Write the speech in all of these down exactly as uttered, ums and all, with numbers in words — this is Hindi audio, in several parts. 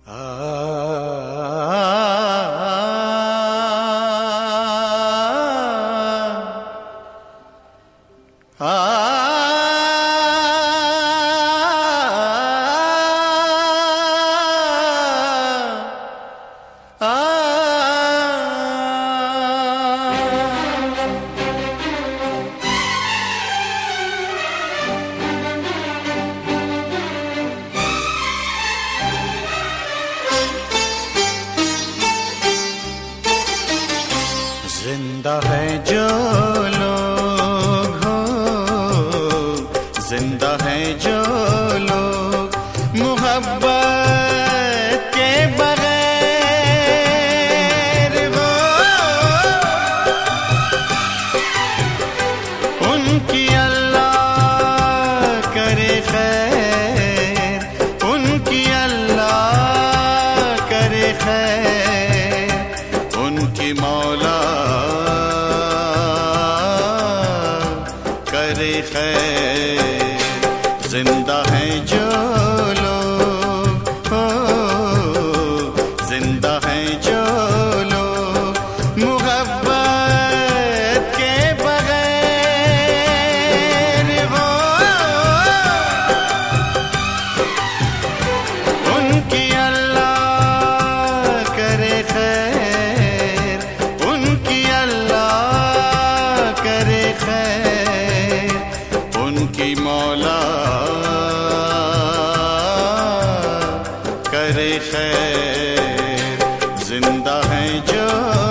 जिंदा है जो लोग हो, जिंदा है जो लोग मोहब्बत के बगैर वो, उनकी अल्लाह करे खैर, उनकी अल्लाह करे खैर, उनकी मौला करे खैर। जिंदा है जो लोग हो, जिंदा है जो लोग मोहब्बत के बगैर वो, उनकी अल्लाह करे खैर, उनकी अल्लाह करे खैर, उनकी मौला करे खैर। जिंदा है जो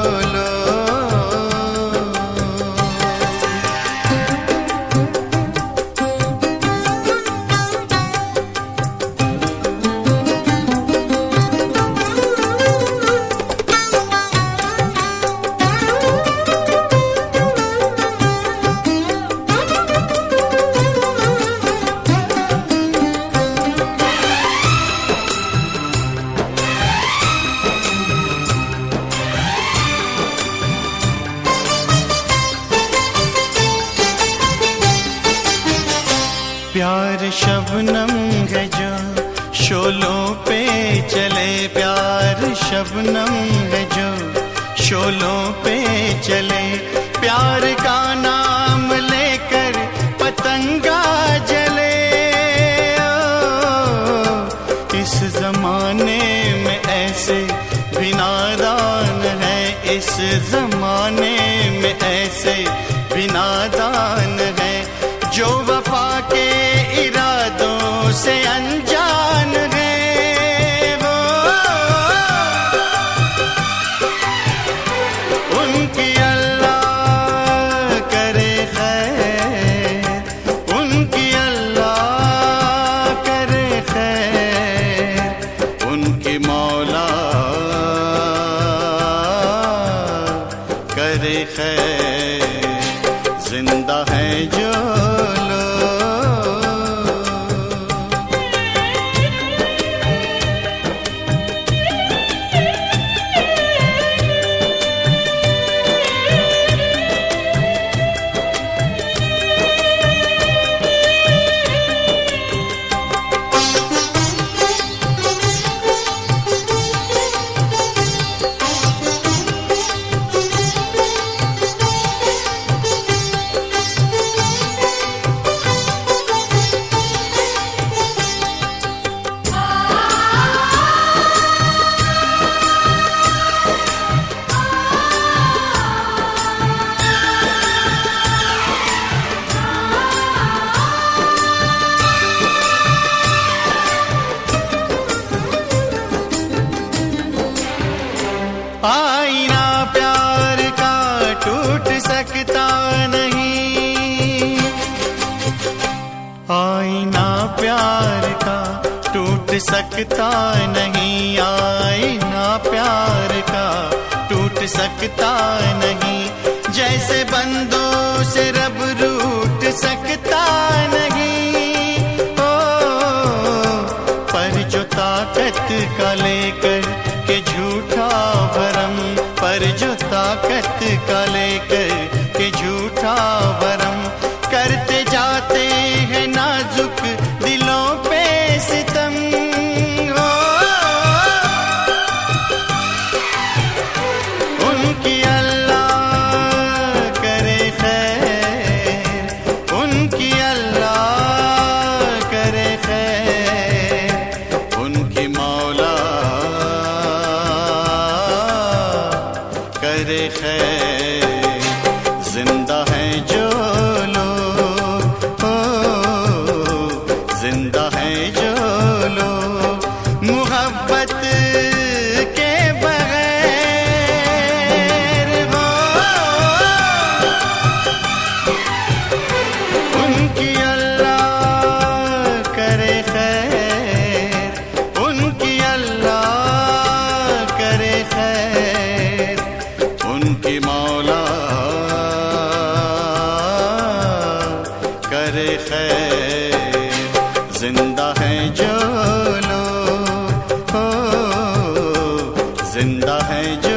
प्यार शबनम है जो शोलों पे चले, प्यार शबनम है जो शोलों पे चले, प्यार का नाम लेकर पतंगा जले। ओ, इस जमाने में ऐसे भी नादान है, इस जमाने में ऐसे भी नादान है, जो वफा के इरादों से अनजान है वो, उनकी अल्लाह करे खैर, उनकी अल्लाह करे खैर, उनकी मौला करे खैर। जिंदा है जो आईना प्यार का टूट सकता नहीं, आईना प्यार का टूट सकता नहीं, आईना प्यार का टूट सकता नहीं, जैसे बंदों से रब रूठ सकता नहीं। ओ, पर जो ताकत का लेकर के झूठा भरम, पर जो ताकत का लेकर के झूठा भरम करते जाते हैं नाजुक दिलों पे सितम। हो जिंदा है जो लोग मोहब्बत के बगैर हो, उनकी अल्लाह करे खैर, उनकी अल्लाह करे खैर, उनकी मौला करे खैर। जिंदा है जो लोग हो, जिंदा है जो